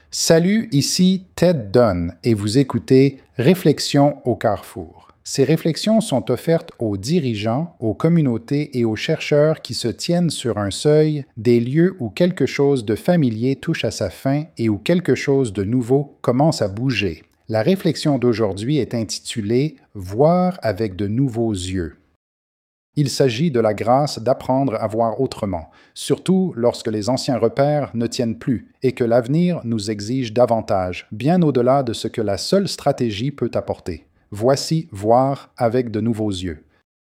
Salut, ici Ted Dunn et vous écoutez Réflexions au Carrefour. Ces réflexions sont offertes aux dirigeants, aux communautés et aux chercheurs qui se tiennent sur un seuil des lieux où quelque chose de familier touche à sa fin et où quelque chose de nouveau commence à bouger. La réflexion d'aujourd'hui est intitulée « Voir avec de nouveaux yeux ». Il s'agit de la grâce d'apprendre à voir autrement, surtout lorsque les anciens repères ne tiennent plus et que l'avenir nous exige davantage, bien au-delà de ce que la seule stratégie peut apporter. Voici voir avec de nouveaux yeux.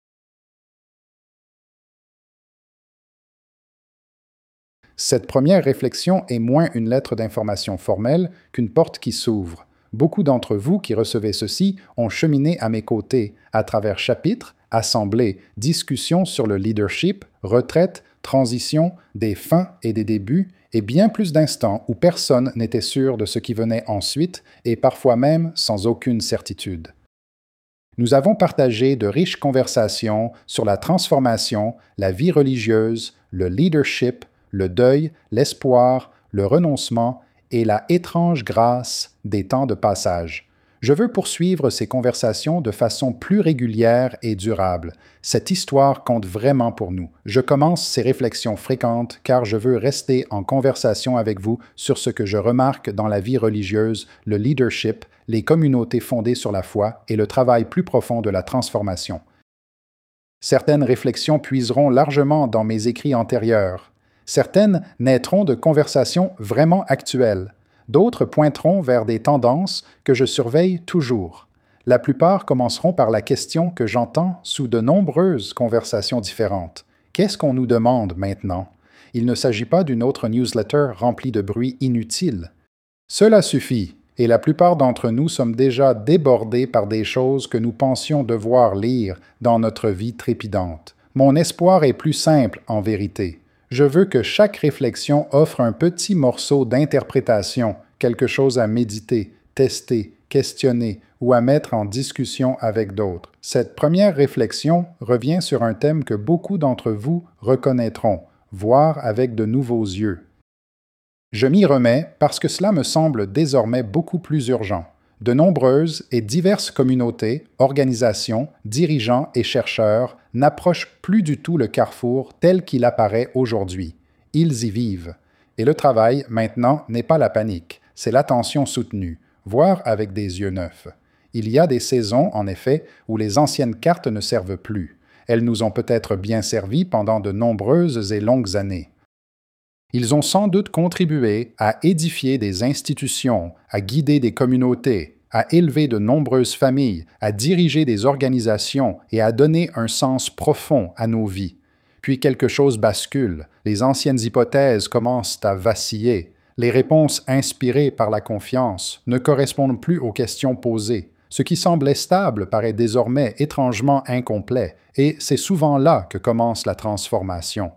Cette première réflexion est moins une lettre d'information formelle qu'une porte qui s'ouvre. Beaucoup d'entre vous qui recevez ceci ont cheminé à mes côtés à travers chapitres, assemblées, discussions sur le leadership, retraite, transition, des fins et des débuts, et bien plus d'instants où personne n'était sûr de ce qui venait ensuite, et parfois même sans aucune certitude. Nous avons partagé de riches conversations sur la transformation, la vie religieuse, le leadership, le deuil, l'espoir, le renoncement et la étrange grâce des temps de passage. Je veux poursuivre ces conversations de façon plus régulière et durable. Cette histoire compte vraiment pour nous. Je commence ces réflexions fréquentes car je veux rester en conversation avec vous sur ce que je remarque dans la vie religieuse, le leadership, les communautés fondées sur la foi et le travail plus profond de la transformation. Certaines réflexions puiseront largement dans mes écrits antérieurs. Certaines naîtront de conversations vraiment actuelles. D'autres pointeront vers des tendances que je surveille toujours. La plupart commenceront par la question que j'entends sous de nombreuses conversations différentes. Qu'est-ce qu'on nous demande maintenant? Il ne s'agit pas d'une autre newsletter remplie de bruit inutile. Cela suffit, et la plupart d'entre nous sommes déjà débordés par des choses que nous pensions devoir lire dans notre vie trépidante. Mon espoir est plus simple, en vérité. Je veux que chaque réflexion offre un petit morceau d'interprétation, quelque chose à méditer, tester, questionner ou à mettre en discussion avec d'autres. Cette première réflexion revient sur un thème que beaucoup d'entre vous reconnaîtront, voir avec de nouveaux yeux. Je m'y remets parce que cela me semble désormais beaucoup plus urgent. De nombreuses et diverses communautés, organisations, dirigeants et chercheurs n'approchent plus du tout le carrefour tel qu'il apparaît aujourd'hui. Ils y vivent. Et le travail, maintenant, n'est pas la panique, c'est l'attention soutenue, voir avec des yeux neufs. Il y a des saisons, en effet, où les anciennes cartes ne servent plus. Elles nous ont peut-être bien servi pendant de nombreuses et longues années. Ils ont sans doute contribué à édifier des institutions, à guider des communautés, à élever de nombreuses familles, à diriger des organisations et à donner un sens profond à nos vies. Puis quelque chose bascule, les anciennes hypothèses commencent à vaciller, les réponses inspirées par la confiance ne correspondent plus aux questions posées. Ce qui semblait stable paraît désormais étrangement incomplet, et c'est souvent là que commence la transformation.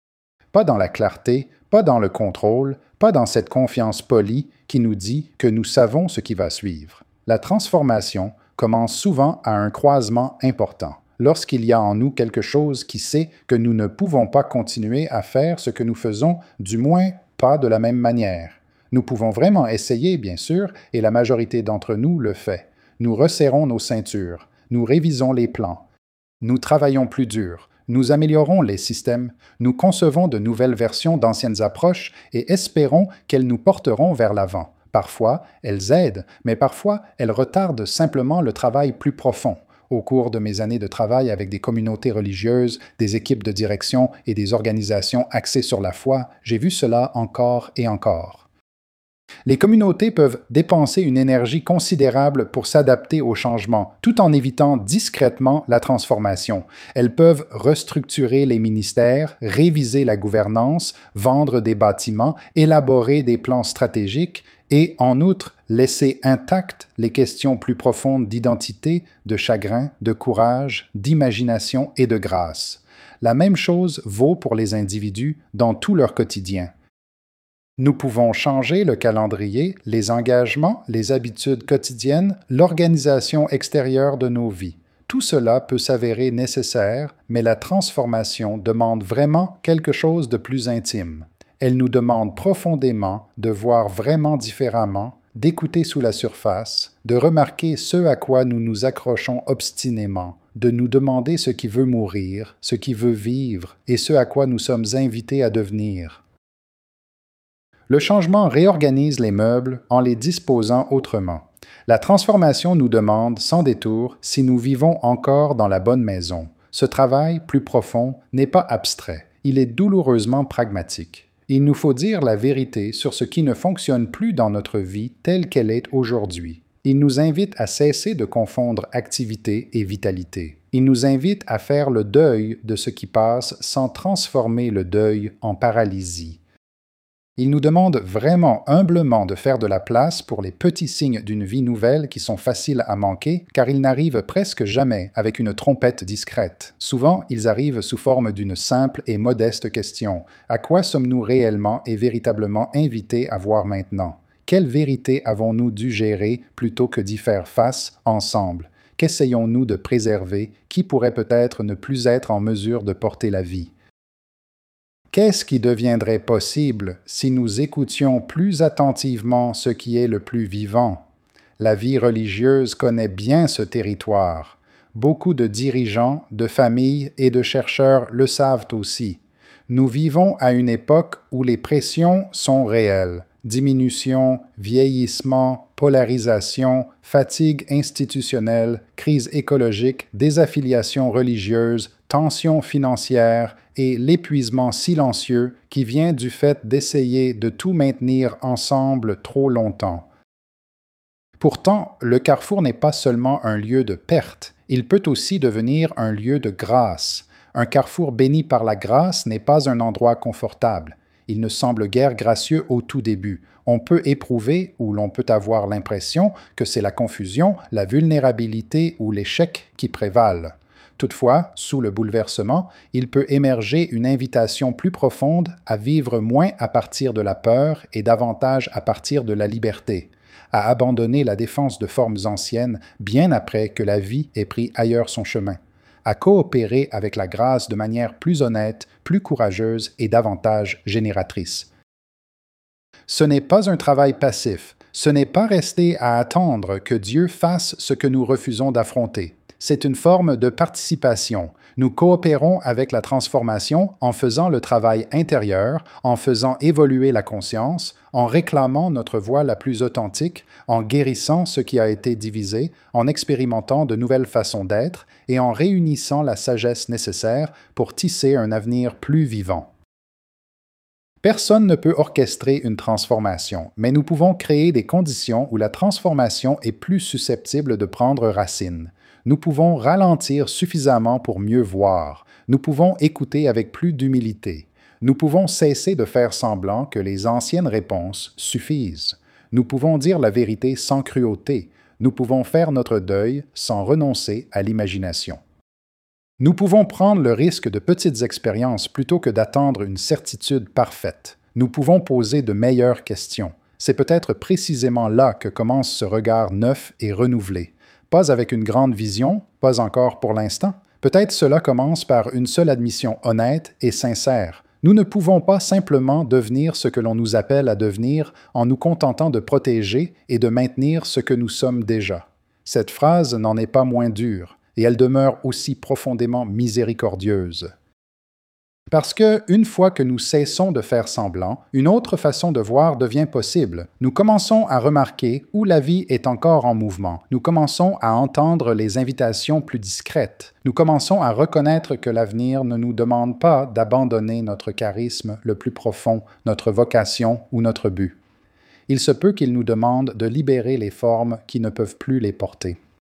Pas dans la clarté, pas dans le contrôle, pas dans cette confiance polie qui nous dit que nous savons ce qui va suivre. La transformation commence souvent à un croisement important, lorsqu'il y a en nous quelque chose qui sait que nous ne pouvons pas continuer à faire ce que nous faisons, du moins pas de la même manière. Nous pouvons vraiment essayer, bien sûr, et la majorité d'entre nous le fait. Nous resserrons nos ceintures, nous révisons les plans, nous travaillons plus dur, nous améliorons les systèmes, nous concevons de nouvelles versions d'anciennes approches et espérons qu'elles nous porteront vers l'avant. Parfois, elles aident, mais parfois, elles retardent simplement le travail plus profond. Au cours de mes années de travail avec des communautés religieuses, des équipes de direction et des organisations axées sur la foi, j'ai vu cela encore et encore. Les communautés peuvent dépenser une énergie considérable pour s'adapter au changement, tout en évitant discrètement la transformation. Elles peuvent restructurer les ministères, réviser la gouvernance, vendre des bâtiments, élaborer des plans stratégiques et, en outre, laisser intactes les questions plus profondes d'identité, de chagrin, de courage, d'imagination et de grâce. La même chose vaut pour les individus dans tout leur quotidien. Nous pouvons changer le calendrier, les engagements, les habitudes quotidiennes, l'organisation extérieure de nos vies. Tout cela peut s'avérer nécessaire, mais la transformation demande vraiment quelque chose de plus intime. Elle nous demande profondément de voir vraiment différemment, d'écouter sous la surface, de remarquer ce à quoi nous nous accrochons obstinément, de nous demander ce qui veut mourir, ce qui veut vivre et ce à quoi nous sommes invités à devenir. Le changement réorganise les meubles en les disposant autrement. La transformation nous demande, sans détour, si nous vivons encore dans la bonne maison. Ce travail, plus profond, n'est pas abstrait, il est douloureusement pragmatique. Il nous faut dire la vérité sur ce qui ne fonctionne plus dans notre vie telle qu'elle est aujourd'hui. Il nous invite à cesser de confondre activité et vitalité. Il nous invite à faire le deuil de ce qui passe sans transformer le deuil en paralysie. Il nous demande vraiment humblement de faire de la place pour les petits signes d'une vie nouvelle qui sont faciles à manquer, car ils n'arrivent presque jamais avec une trompette discrète. Souvent, ils arrivent sous forme d'une simple et modeste question. À quoi sommes-nous réellement et véritablement invités à voir maintenant? Quelle vérité avons-nous dû gérer plutôt que d'y faire face ensemble? Qu'essayons-nous de préserver qui pourrait peut-être ne plus être en mesure de porter la vie? Qu'est-ce qui deviendrait possible si nous écoutions plus attentivement ce qui est le plus vivant? La vie religieuse connaît bien ce territoire. Beaucoup de dirigeants, de familles et de chercheurs le savent aussi. Nous vivons à une époque où les pressions sont réelles. Diminution, vieillissement, polarisation, fatigue institutionnelle, crise écologique, désaffiliation religieuse, tensions financières et l'épuisement silencieux qui vient du fait d'essayer de tout maintenir ensemble trop longtemps. Pourtant, le carrefour n'est pas seulement un lieu de perte, il peut aussi devenir un lieu de grâce. Un carrefour béni par la grâce n'est pas un endroit confortable. Il ne semble guère gracieux au tout début. On peut éprouver, ou l'on peut avoir l'impression, que c'est la confusion, la vulnérabilité ou l'échec qui prévalent. Toutefois, sous le bouleversement, il peut émerger une invitation plus profonde à vivre moins à partir de la peur et davantage à partir de la liberté, à abandonner la défense de formes anciennes bien après que la vie ait pris ailleurs son chemin, à coopérer avec la grâce de manière plus honnête, plus courageuse et davantage génératrice. Ce n'est pas un travail passif, ce n'est pas rester à attendre que Dieu fasse ce que nous refusons d'affronter. C'est une forme de participation. Nous coopérons avec la transformation en faisant le travail intérieur, en faisant évoluer la conscience, en réclamant notre voie la plus authentique, en guérissant ce qui a été divisé, en expérimentant de nouvelles façons d'être et en réunissant la sagesse nécessaire pour tisser un avenir plus vivant. Personne ne peut orchestrer une transformation, mais nous pouvons créer des conditions où la transformation est plus susceptible de prendre racine. Nous pouvons ralentir suffisamment pour mieux voir. Nous pouvons écouter avec plus d'humilité. Nous pouvons cesser de faire semblant que les anciennes réponses suffisent. Nous pouvons dire la vérité sans cruauté. Nous pouvons faire notre deuil sans renoncer à l'imagination. Nous pouvons prendre le risque de petites expériences plutôt que d'attendre une certitude parfaite. Nous pouvons poser de meilleures questions. C'est peut-être précisément là que commence ce regard neuf et renouvelé. Pas avec une grande vision, pas encore pour l'instant. Peut-être cela commence par une seule admission honnête et sincère. Nous ne pouvons pas simplement devenir ce que l'on nous appelle à devenir en nous contentant de protéger et de maintenir ce que nous sommes déjà. Cette phrase n'en est pas moins dure, et elle demeure aussi profondément miséricordieuse. Parce que, une fois que nous cessons de faire semblant, une autre façon de voir devient possible. Nous commençons à remarquer où la vie est encore en mouvement. Nous commençons à entendre les invitations plus discrètes. Nous commençons à reconnaître que l'avenir ne nous demande pas d'abandonner notre charisme le plus profond, notre vocation ou notre but. Il se peut qu'il nous demande de libérer les formes qui ne peuvent plus les porter.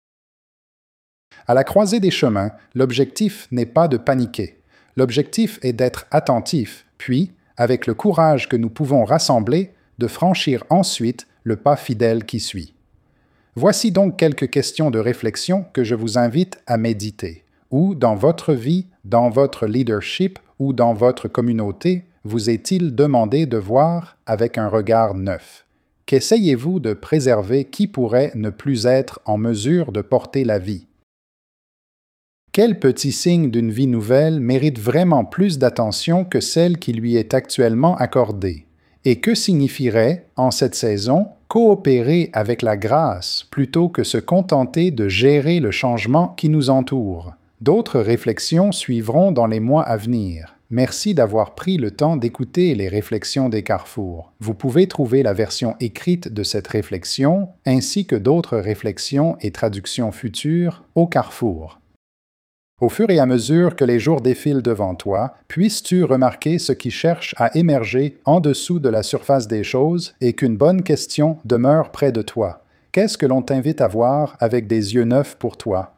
À la croisée des chemins, l'objectif n'est pas de paniquer. L'objectif est d'être attentif, puis, avec le courage que nous pouvons rassembler, de franchir ensuite le pas fidèle qui suit. Voici donc quelques questions de réflexion que je vous invite à méditer. Où, dans votre vie, dans votre leadership ou dans votre communauté, vous est-il demandé de voir avec un regard neuf? Qu'essayez-vous de préserver qui pourrait ne plus être en mesure de porter la vie? Quel petit signe d'une vie nouvelle mérite vraiment plus d'attention que celle qui lui est actuellement accordée? Et que signifierait, en cette saison, coopérer avec la grâce plutôt que se contenter de gérer le changement qui nous entoure? D'autres réflexions suivront dans les mois à venir. Merci d'avoir pris le temps d'écouter les réflexions des Carrefours. Vous pouvez trouver la version écrite de cette réflexion, ainsi que d'autres réflexions et traductions futures, au Carrefour. Au fur et à mesure que les jours défilent devant toi, puisses-tu remarquer ce qui cherche à émerger en dessous de la surface des choses et qu'une bonne question demeure près de toi. Qu'est-ce que l'on t'invite à voir avec des yeux neufs pour toi?